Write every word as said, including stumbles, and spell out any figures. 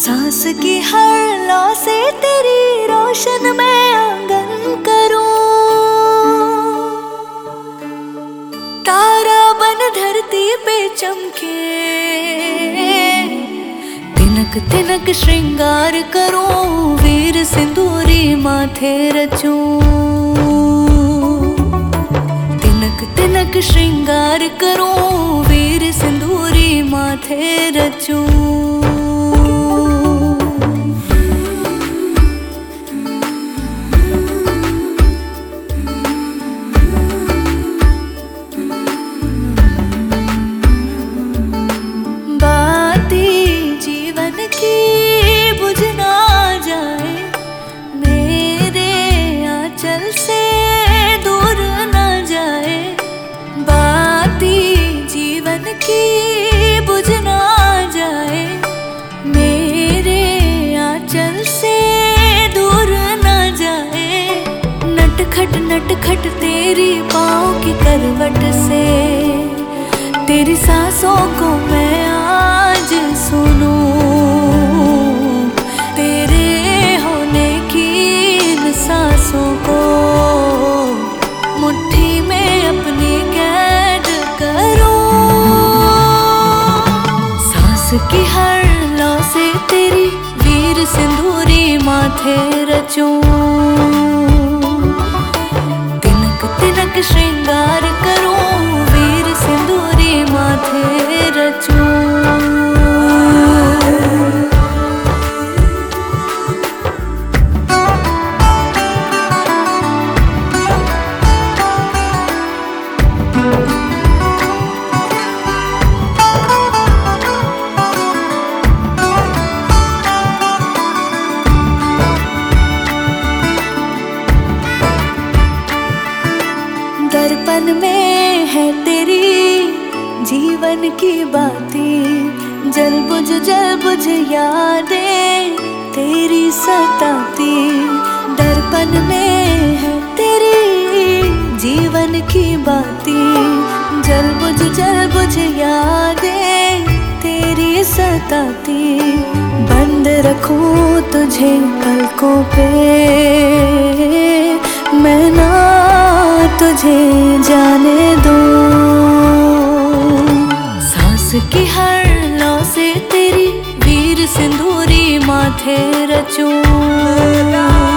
सांस की हर लौ से तेरी रोशन मैं आंगन करूं, तारा बन धरती पे चमके, तिनक तिनक श्रृंगार करूं, वीर सिंदूरी माथे रचूं, तिनक तिनक श्रृंगार करूं, वीर सिंदूरी माथे रचूं। की बुझ ना जाए, मेरे आंचल से दूर ना जाए, नटखट नटखट तेरी पाँव की करवट से, तेरी सांसों को मैं आज सुनूं, तेरे होने की इन सांसों को मुट्ठी में अपनी कैद करूं, की हर लौ से तेरी वीर सिंदूरी माथे रचूं, तिनक तिनक श्रृंगार करूं, वीर सिंदूरी माथे रचूं। दर्पण में है तेरी जीवन की बातें, जल बुझ जल बुझ यादें तेरी सताती, दर्पण में है तेरी जीवन की बातें, जल बुझ जल बुझ यादें तेरी सताती, बंद रखूं तुझे पलकों पे मैं ना तुझे जाने दो, सांस की हर लौ से तेरी वीर सिंदूरी माथे रचूं।